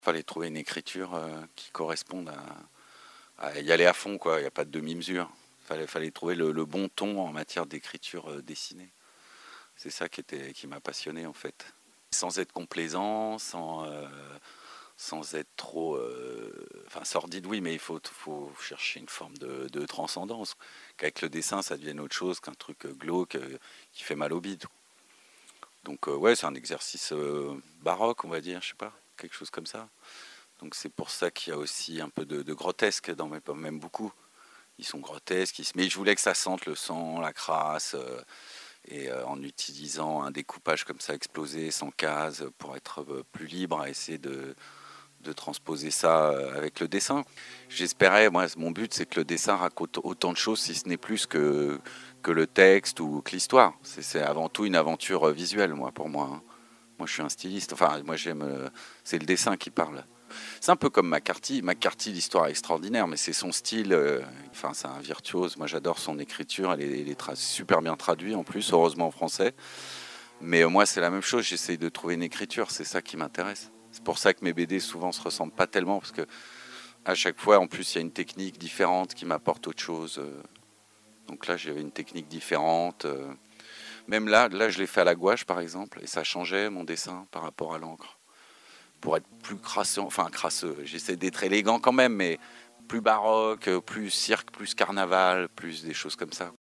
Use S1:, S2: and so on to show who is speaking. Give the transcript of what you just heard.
S1: Fallait trouver une écriture qui corresponde à y aller à fond, quoi. Il n'y a pas de demi-mesure. Fallait trouver le bon ton en matière d'écriture dessinée. C'est ça qui m'a passionné en fait. Sans être complaisant, sans être trop sordide, oui, mais faut chercher une forme de transcendance. Qu'avec le dessin, ça devienne autre chose qu'un truc glauque qui fait mal au bide. Donc ouais, c'est un exercice baroque, on va dire, je sais pas, quelque chose comme ça. Donc c'est pour ça qu'il y a aussi un peu de grotesque dans mes pommes, même beaucoup. Ils sont grotesques, mais je voulais que ça sente le sang, la crasse, et en utilisant un découpage comme ça explosé, sans case, pour être plus libre, à essayer de transposer ça avec le dessin. J'espérais, moi, mon but, c'est que le dessin raconte autant de choses, si ce n'est plus que le texte ou que l'histoire. C'est avant tout une aventure visuelle, moi, pour moi. Hein. Moi, je suis un styliste. Enfin, moi, j'aime. C'est le dessin qui parle. C'est un peu comme McCarthy. McCarthy, l'histoire est extraordinaire, mais c'est son style. C'est un virtuose. Moi, j'adore son écriture. Elle est super bien traduite en plus, heureusement en français. Mais moi, c'est la même chose. J'essaye de trouver une écriture. C'est ça qui m'intéresse. C'est pour ça que mes BD souvent se ressemblent pas tellement, parce que à chaque fois, en plus, il y a une technique différente qui m'apporte autre chose. Donc là, j'avais une technique différente. Même là, je l'ai fait à la gouache, par exemple, et ça changeait mon dessin par rapport à l'encre. Pour être plus crasseux, j'essaie d'être élégant quand même, mais plus baroque, plus cirque, plus carnaval, plus des choses comme ça.